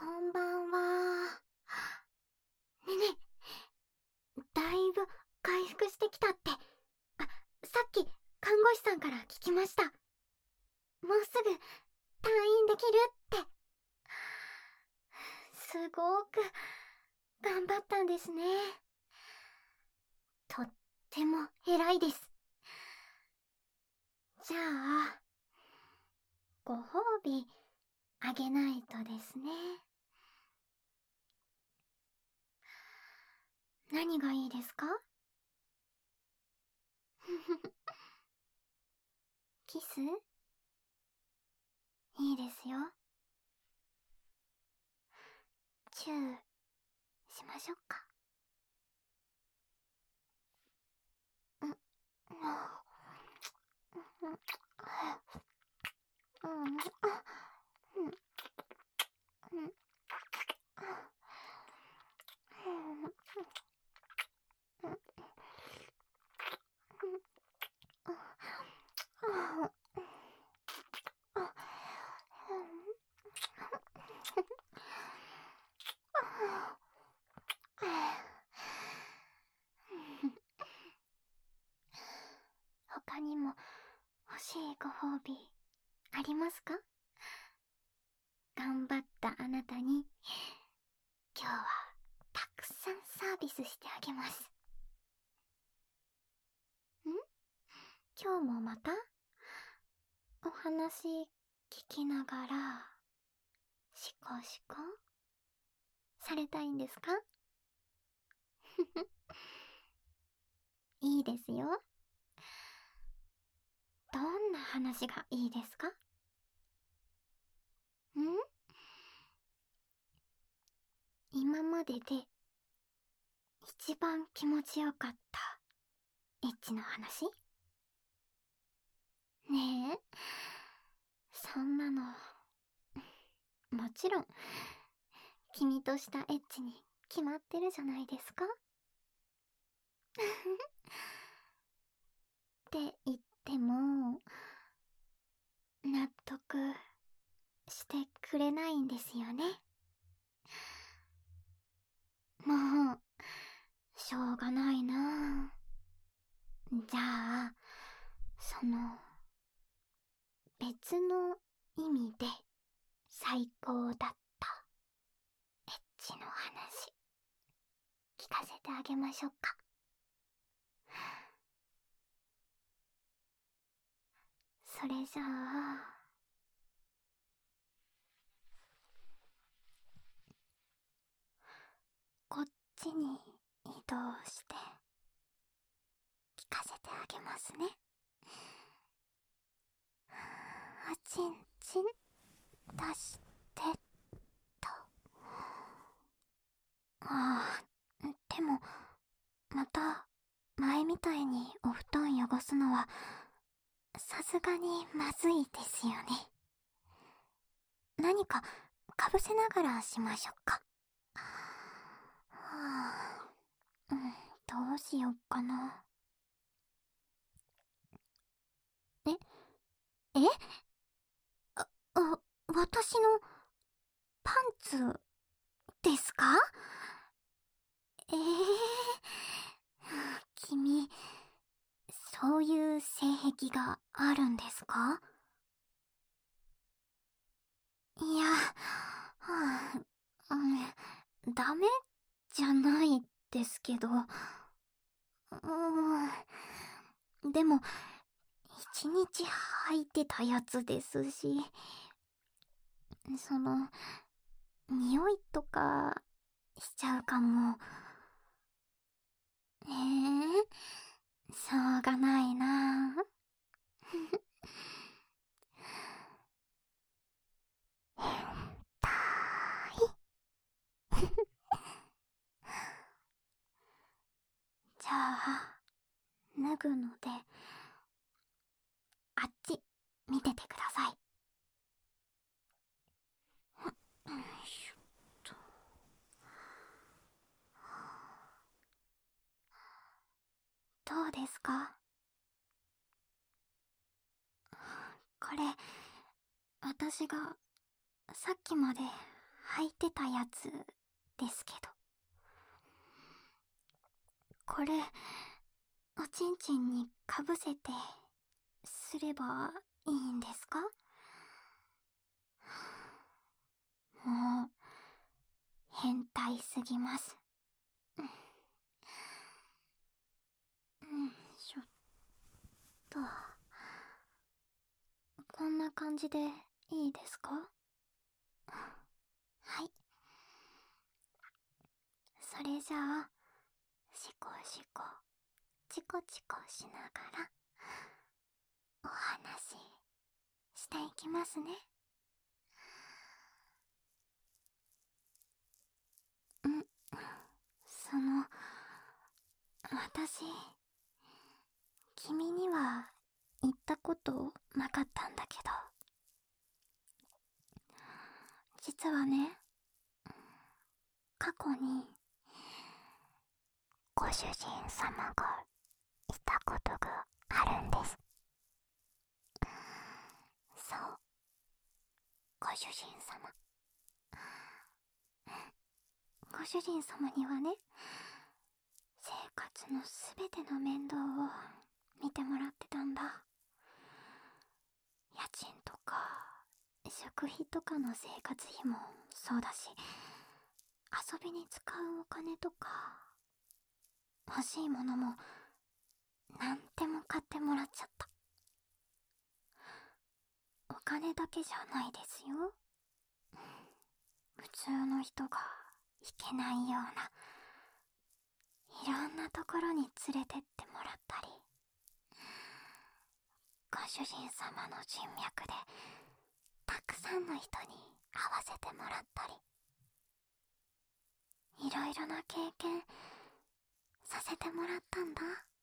んばんは。ねね、だいぶ回復してきたって。さっき看護師さんから聞きました。もうすぐ退院できるって。すごく頑張ったんですね。とっても偉いです。じゃあ、ご褒美あげないとですね。何がいいですか？キス？いいですよ。チューしましょうか。他にも欲しいご褒美ありますか？頑張ったあなたに今日はたくさんサービスしてあげます。今日もまたお話聞きながらシコシコされたいんですか？いいですよ。どんな話がいいですか？今までで一番気持ちよかったエッチの話？ねえ、そんなのもちろん君としたエッチに決まってるじゃないですか。って言っても納得してくれないんですよね。もうしょうがないな。じゃあその別の意味で最高だったエッチの話聞かせてあげましょうか。それじゃあこっちに移動して聞かせてあげますね。おちんちん出してと。でもまた前みたいにお布団汚すのはさすがにまずいですよね。何かかぶせながらしましょうか。どうしよっかな。え私のパンツですか？君、そういう性癖があるんですか？いや、ダメじゃないですけど、でも、一日履いてたやつですし、匂いとかしちゃうかも。しょうがないな。変態。じゃあ、脱ぐので、あっち見ててください。よいしょっと。どうですか？これ、私がさっきまで履いてたやつですけど。これ、おちんちんにかぶせて、すればいいんですか？もう、変態すぎます。ちょっと、こんな感じでいいですか？はい。それじゃあ、シコシコ、チコチコしながら、お話していきますね。私、君には言ったことなかったんだけど、実はね、過去に、ご主人様がいたことがあるんです。そう、ご主人様。ご主人様にはね、生活のすべての面倒を見てもらってたんだ。家賃とか、食費とかの生活費もそうだし、遊びに使うお金とか、欲しいものも、なんでも買ってもらっちゃった。お金だけじゃないですよ。普通の人が行けないような、いろんなところに連れてってもらったり、ご主人様の人脈でたくさんの人に会わせてもらったり、いろいろな経験させてもらったんだ。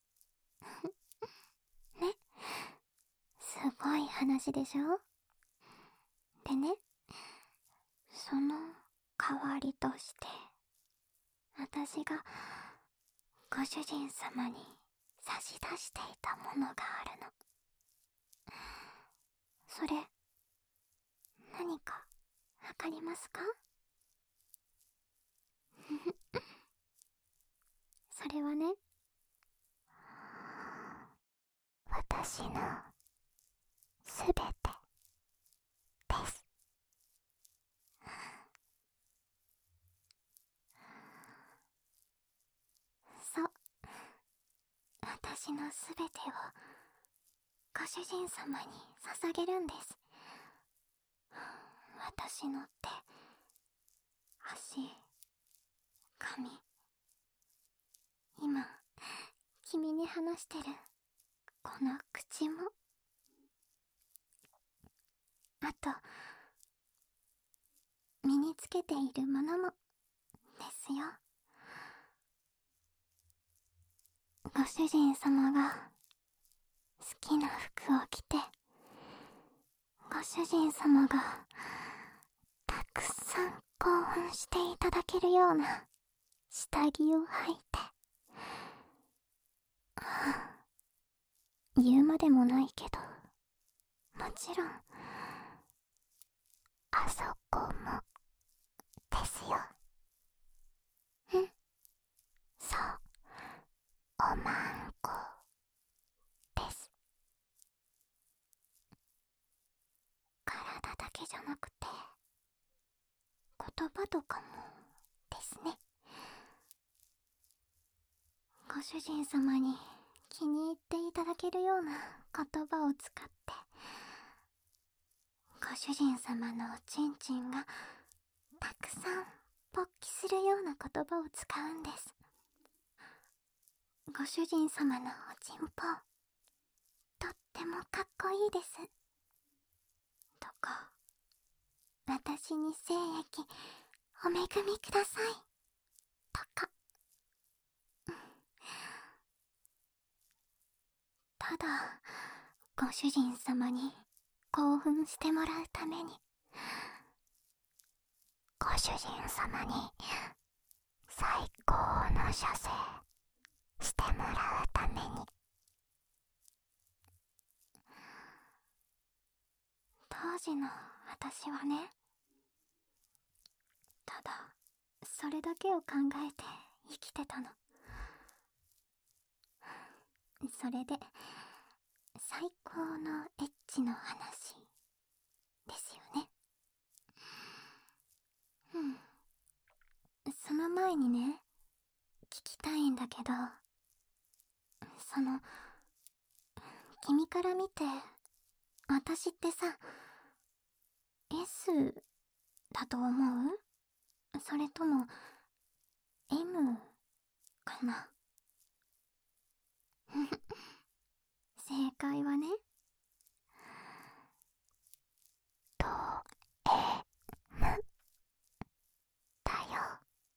ね、すごい話でしょ？でね、その代わりとして、私がご主人様に差し出していたものがあるの。それ、何かわかりますか？それはね、私のすべてです。そう、私のすべてをご主人様に捧げるんです。私の手、足、髪、今、君に話してるこの口も、あと、身につけているものもですよ。ご主人様が好きな服を着て、ご主人様がたくさん興奮していただけるような下着を履いて、言うまでもないけど、もちろんあそこもですよ。そう、おまんこです。体だけじゃなくて、言葉とかもですね。ご主人様に気に入っていただけるような言葉を使って、ご主人様のおちんちんがたくさん勃起するような言葉を使うんです。ご主人様のおちんぽ、とってもかっこいいです。とか、私に精液お恵みください。とか。ただ、ご主人様に興奮してもらうために、ご主人様に最高の射精してもらうために、当時の私はね、 ただそれだけを考えて生きてたの。それで最高のエッチの話ですよね。その前にね、聞きたいんだけど、君から見て私ってさ、 S だと思う？それとも M かな？正解はね、ド M だよ。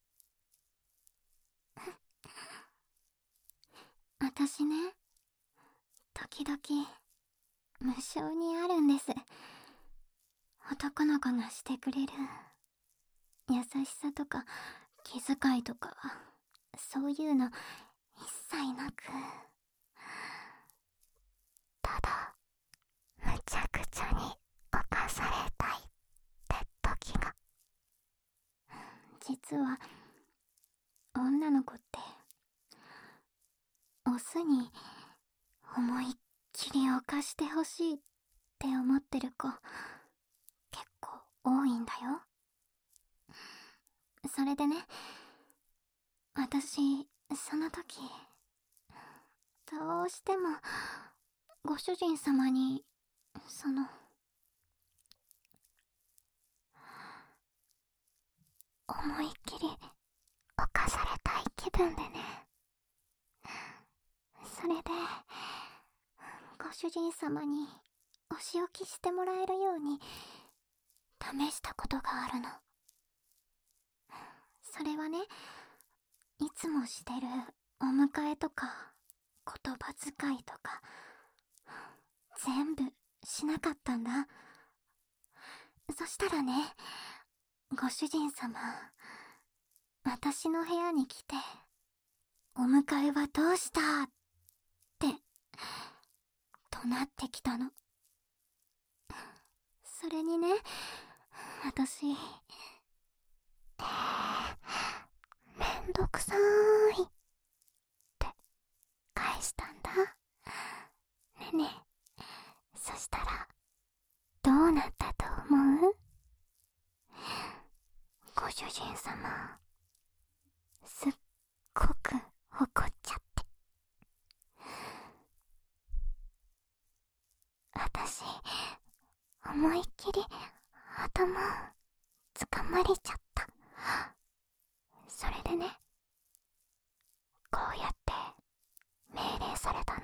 私ね、時々無性にあるんです。男の子がしてくれる優しさとか気遣いとか、そういうの一切なく、ただむちゃくちゃに犯されたいって時が。実は女の子ってオスに思いっきり犯してほしいって思ってる子結構多いんだよ。それでね、私その時どうしてもご主人様に思いっきり犯されたい気分でね。それでご主人様にお仕置きしてもらえるように試したことがあるの。それはね、いつもしてるお迎えとか言葉遣いとか全部しなかったんだ。そしたらね、ご主人様、私の部屋に来て、お迎えはどうしたって怒鳴ってきたの。それにね、私めんどくさーいって返したんだ。ねえねえ、そしたらどうなったと思う？ご主人様、すっごく怒っちゃって、私思いっきり頭掴まれちゃった。それでね、こうやって命令されたの。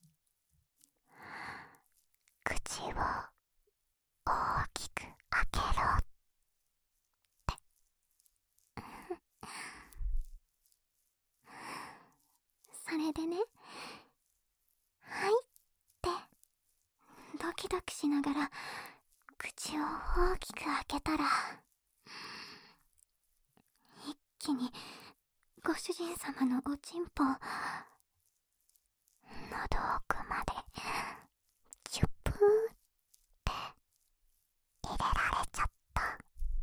口を大きく開けろって。それでね、はいってドキドキしながら口を大きく開けたら、一気にご主人様のおちんぽ喉奥までチュプーって入れられちゃった。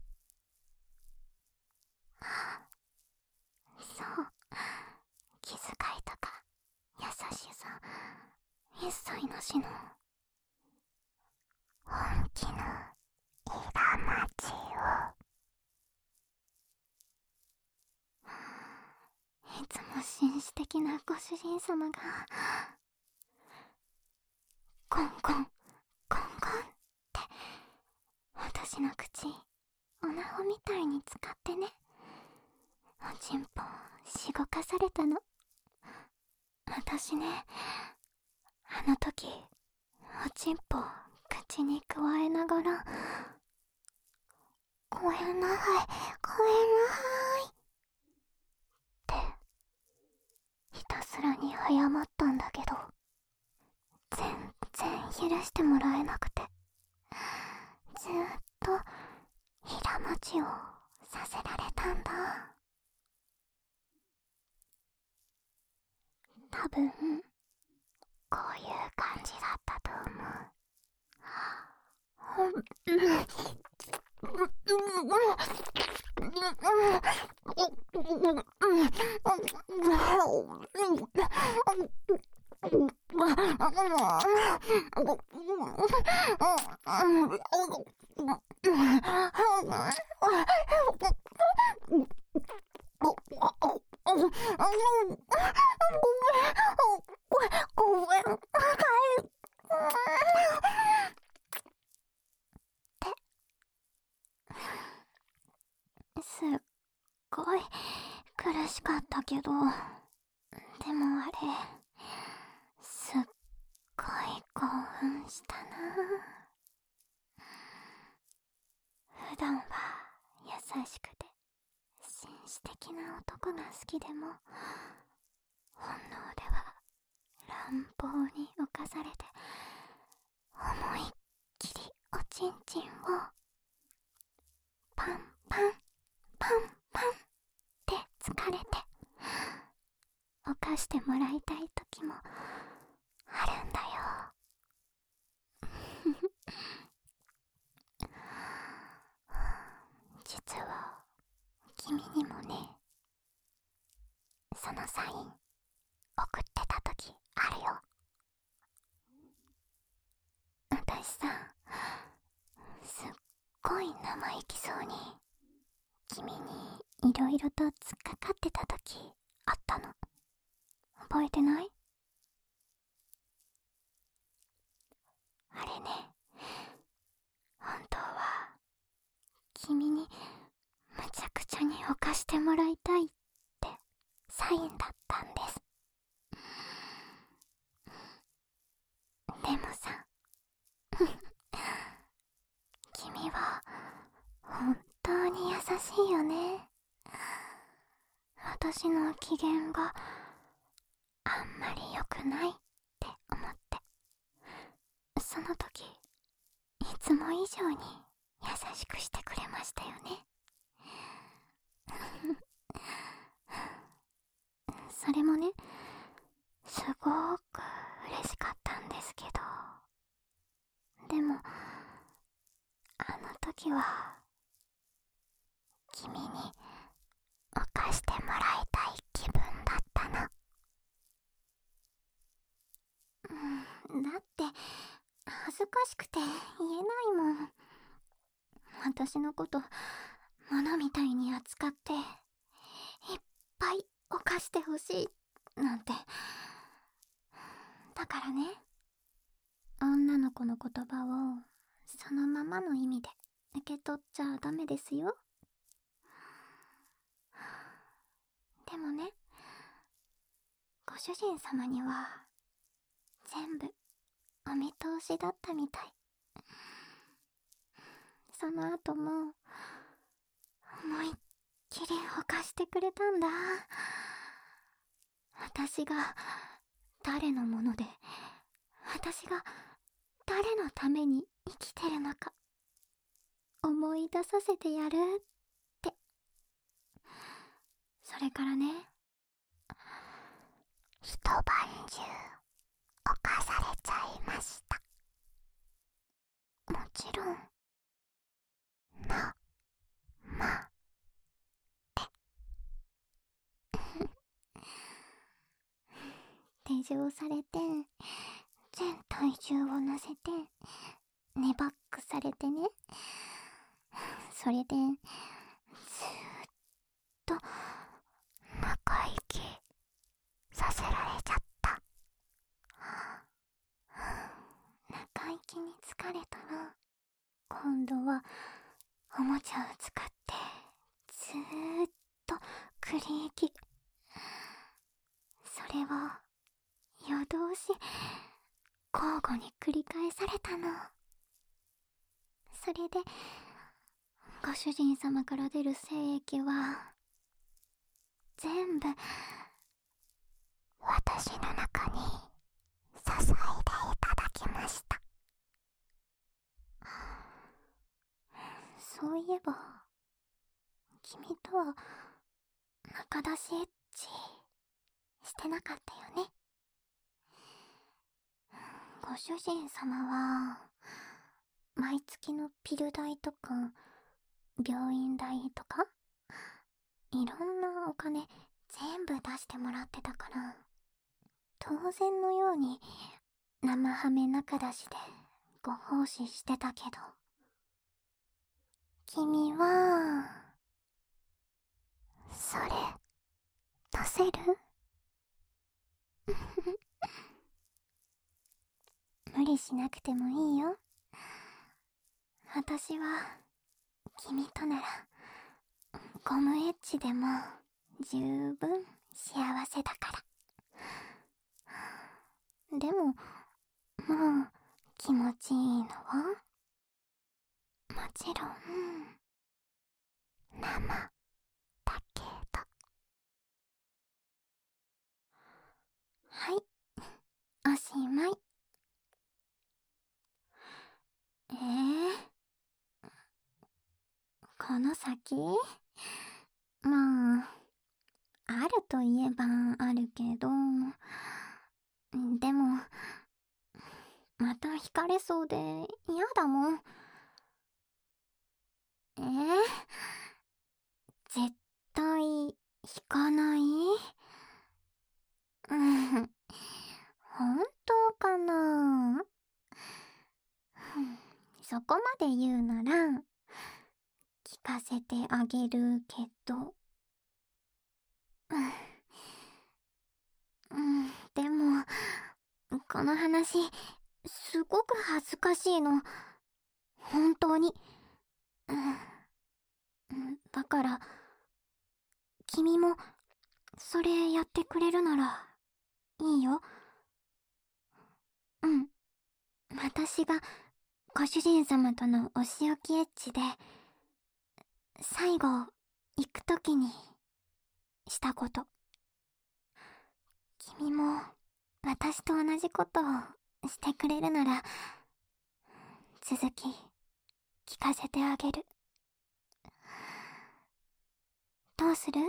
そう、気遣いとか優しさ一切なしの本気のいらまちを。いつも紳士的なご主人様がコンコンコンコンって私の口おなほみたいに使ってね、おちんぽしごかされたの。私ね、あの時おちんぽ口にくわえながら、ごめんなさい、ごめんなさいってひたすらに謝ったんだけど、全然許してもらえなくて、ずーっと平待ちをさせられたんだ。多分こういう感じだったと思う。 すっごい苦しかったけど、でもあれ、すっごい興奮したな。普段は優しくて紳士的な男が好きでも、本能では乱暴に侵されて、思いっきりおちんちんをパンパンパンパンって疲れて犯してもらいたい時もあるんだよ。実は君にもね、そのサイン送ってた時あるよ。私さ、すっごい生意気そうに君にいろいろと突っかかってた時あったの。覚えてない？あれね、本当は君にむちゃくちゃに犯してもらいたいってサインだったんです。でもさ、君は本当に優しいよね。私の機嫌があんまり良くないって思って、その時いつも以上に優しくしてくれましたよね。それもね、すごく嬉しかったんですけど、でもあの時は君に犯してもらいたい気分だったの。だって恥ずかしくて言えないもん。私のこと物みたいに扱っていっぱい犯してほしいなんて。だからね、女の子の言葉をそのままの意味で受け取っちゃダメですよ。でもね、ご主人様には全部お見通しだったみたい。その後も思いっきり犯してくれたんだ。私が誰のもので、私が誰のために生きてるのか思い出させてやるって。それからね、一晩中犯されちゃいました。もちろんな、ま手錠されて、全体重を乗せてネバックされてね、それでずーっと中息させられちゃった。中息に疲れたら今度はおもちゃを使ってずーっと繰り息。それを夜通し交互に繰り返されたの。それでご主人様から出る精液は全部私の中に注いでいただきました。そういえば君とは中出しエッチしてなかったよね。ご主人様は毎月のピル代とか病院代とかいろんなお金全部出してもらってたから、当然のように生ハメ仲出しでご奉仕してたけど、君は、それ、出せる？無理しなくてもいいよ。私は、君となら、ゴムエッジでも十分幸せだから。でも、もう気持ちいいのはもちろん、生だけど。はい、おしまい。この先？まあ、あるといえばあるけど、でも、また惹かれそうで嫌だもん。絶対引かない？本当かな？そこまで言うなら、聞かせてあげるけど。でも、この話、すごく恥ずかしいの。本当に。だから、君も、それやってくれるなら、いいよ。私が、ご主人様とのお仕置きエッチで、最後、行くときに、したこと。君も、私と同じことをしてくれるなら、続き、聞かせてあげる。どうする？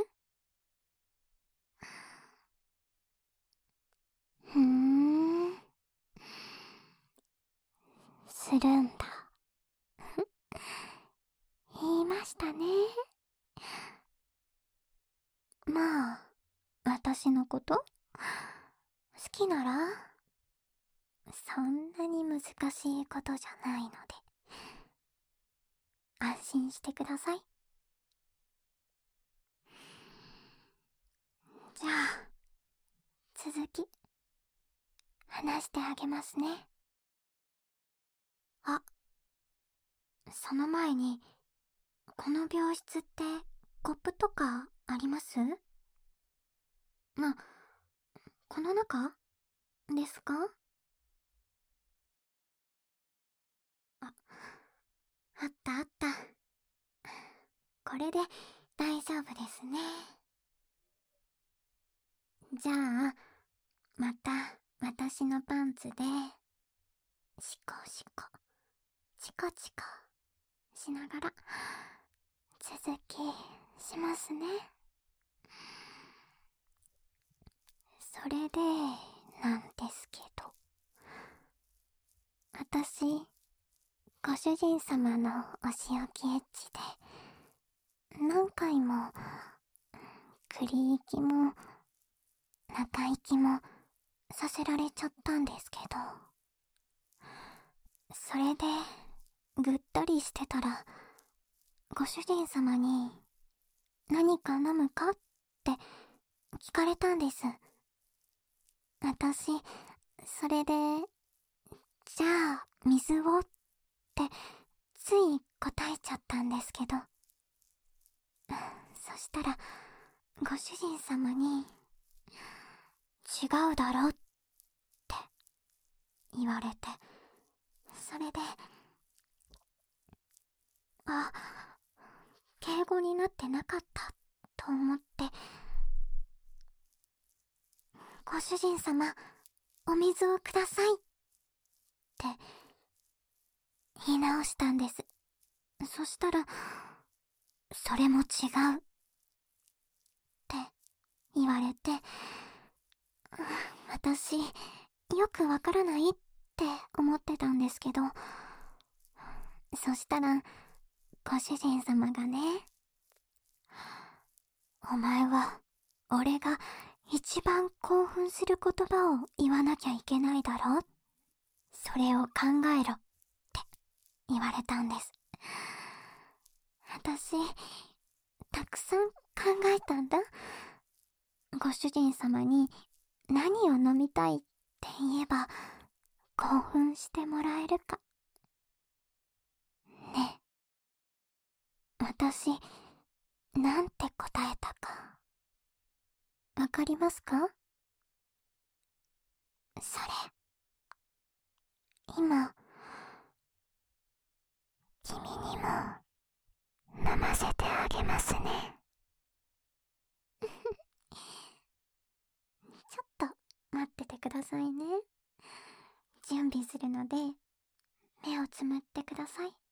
するんだ。言いましたね。まあ、私のこと好きなら、そんなに難しいことじゃないので、安心してください。じゃあ、続き、話してあげますね。あ、その前に、この病室ってコップとかあります？この中ですか？あったあった。これで大丈夫ですね。じゃあ、また私のパンツで、シコシコ、チコチコしながら、続きしますね。それで、なんですけど、私、ご主人様のお仕置きエッチで、何回も、栗息も、中息も、させられちゃったんですけど、それで、ぐったりしてたら、ご主人様に、何か飲むかって聞かれたんです。私、それで、じゃあ、水をって、つい答えちゃったんですけど。そしたら、ご主人様に、違うだろって言われて、それで、あ、敬語になってなかったと思って、ご主人様、お水をくださいって言い直したんです。そしたら、それも違うって言われて、私、よくわからないって思ってたんですけど、そしたら、ご主人様がね、 お前は、俺が一番興奮する言葉を言わなきゃいけないだろ？それを考えろって言われたんです。私、たくさん考えたんだ。ご主人様に何を飲みたいって言えば興奮してもらえるか。ねえ、私、なんて答えたか、わかりますか？それ、今、君にも飲ませてあげますね。ちょっと待っててくださいね。準備するので、目をつむってください。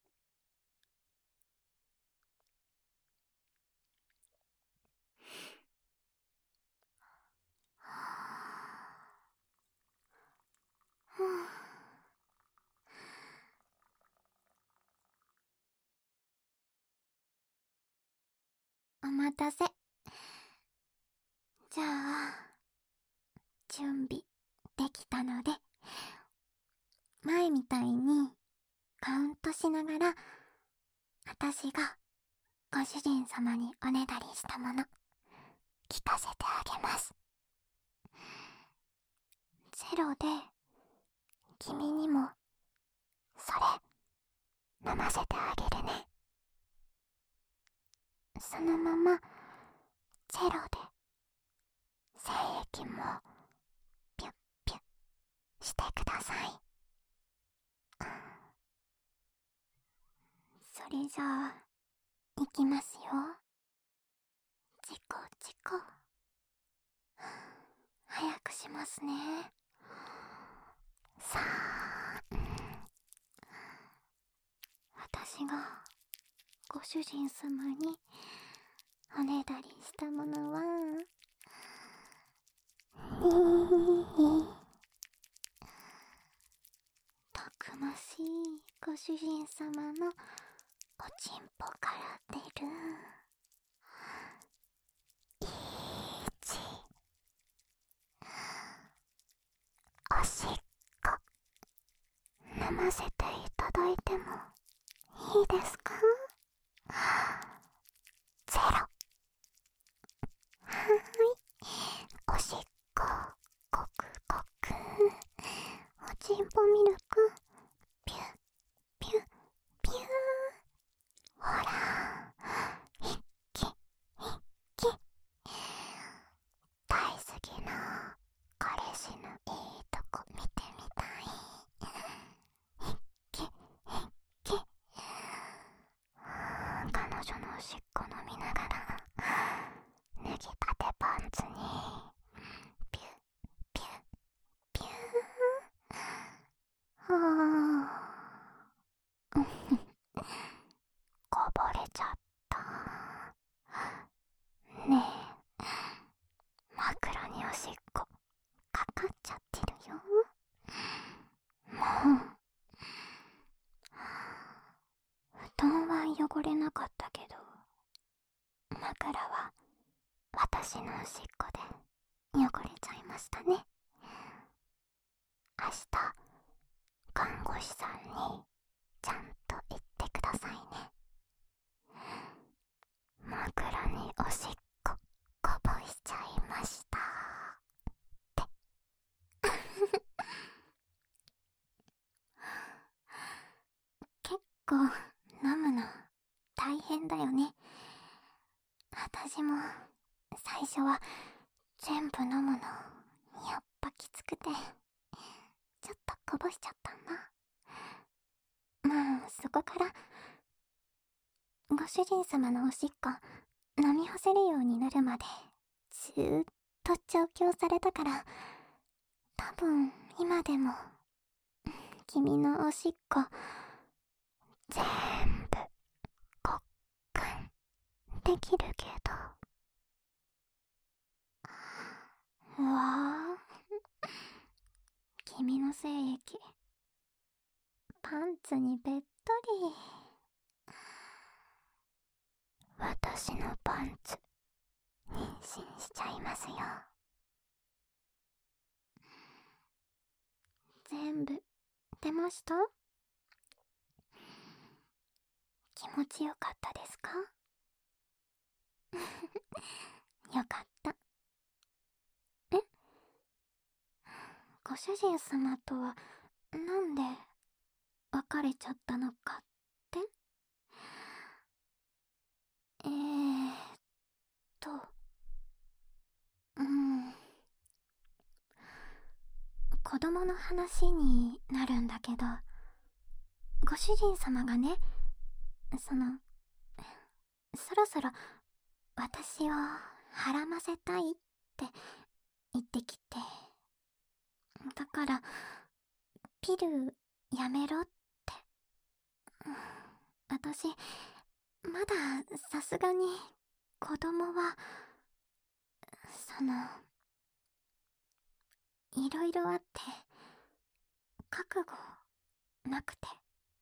お待たせ。じゃあ、準備できたので、前みたいにカウントしながら、私がご主人様におねだりしたもの、聞かせてあげます。ゼロで、君にも、それ、飲ませてあげるね。そのまま、ゼロで、精液も、ピュッピュッしてください。それじゃあ、いきますよ。チコチコ。早くしますね。さあ、私がご主人様におねだりしたものは、たくましいご主人様のおちんぽから出るおしっこ、飲ませていただいてもいいですか？ゼロ。はーい。おしっこ、ごくごく。おちんぽミルク、ピュッピュッピュー。ほら、一気一気。大好きな彼氏のいいとこ見てみたい。一気一気。彼女のおしっこ飲みながら、脱ぎたてパンツにピュッピュッピュー。はぁこぼれちゃった。ねえ、枕におしっこかかっちゃってるよ。もう、布団は汚れなかったけど、枕は私のおしっこで汚れちゃいましたね。明日、看護師さんにちゃんと言ってくださいね。枕におしっここぼしちゃいましたって結構飲むの大変だよね。私も最初は全部飲むのやっぱきつくて、ちょっとこぼしちゃったんだ。まあそこからご主人様のおしっこ飲み干せるようになるまでずーっと調教されたから、多分今でも君のおしっこ全部ごっくんできるけど。うわぁ、君の精液パンツにべっとり。私のパンツ信しちゃいますよ。全部出ました？気持ちよかったですか？よかった。え？ご主人様とはなんで別れちゃったのかって？えーっと、子供の話になるんだけど、ご主人様がね、そろそろ私をはらませたいって言ってきて、だからピルやめろって。私まださすがに子供は、いろいろあって覚悟なくて。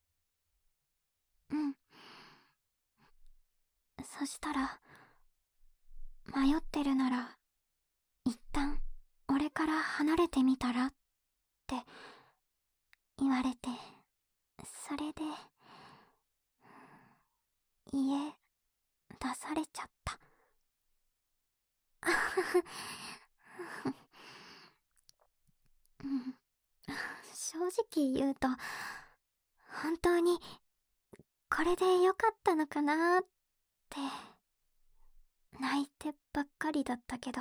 そしたら、迷ってるなら一旦俺から離れてみたらって言われて、それで家出されちゃった。正直言うと、本当にこれで良かったのかなって泣いてばっかりだったけど、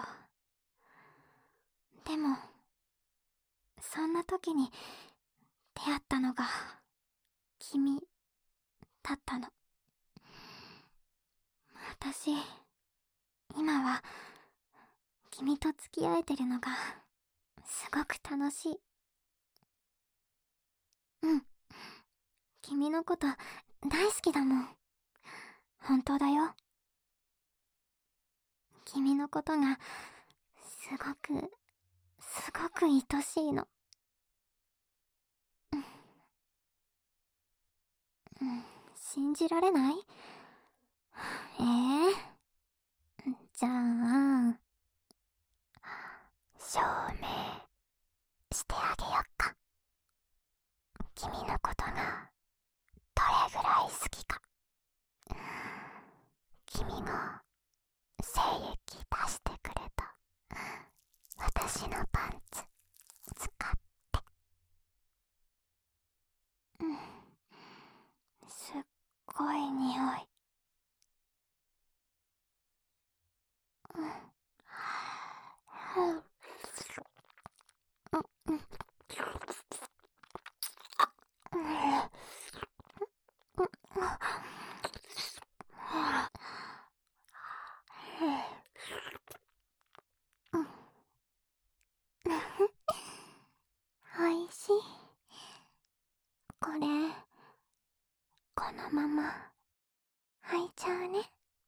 でもそんな時に出会ったのが君だったの。私今は君と付き合えてるのがすごく楽しい。君のこと大好きだもん。本当だよ。君のことがすごく愛しいの。信じられない？じゃあ証明してあげよっか。君のことがどれぐらい好きか。君が精液出してくれた私のパンツ使って。すっごい匂い。おいしい。これこのまま履いちゃうね。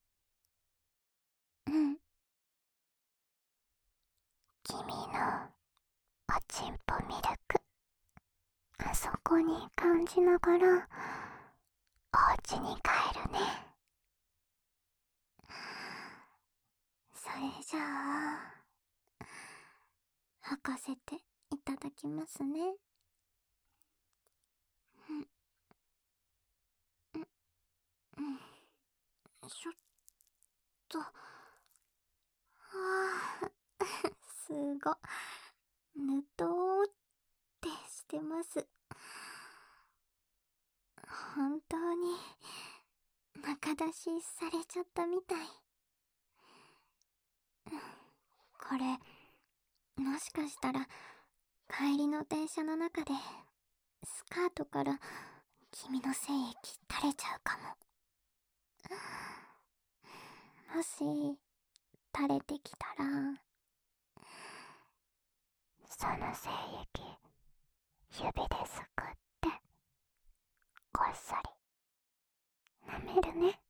君のおちんぽミルク、あそこに感じながらお家に帰るね。それじゃあ履かせていただきますね。ちょっと、すご、ぬとーってしてます。本当に中出しされちゃったみたい。これもしかしたら帰りの電車の中でスカートから君の精液垂れちゃうかも。もし垂れてきたら、その精液指ですくってこっそり舐めるね。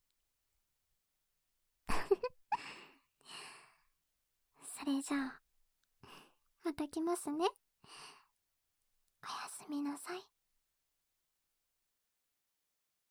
それじゃあまた来ますね。おやすみなさい。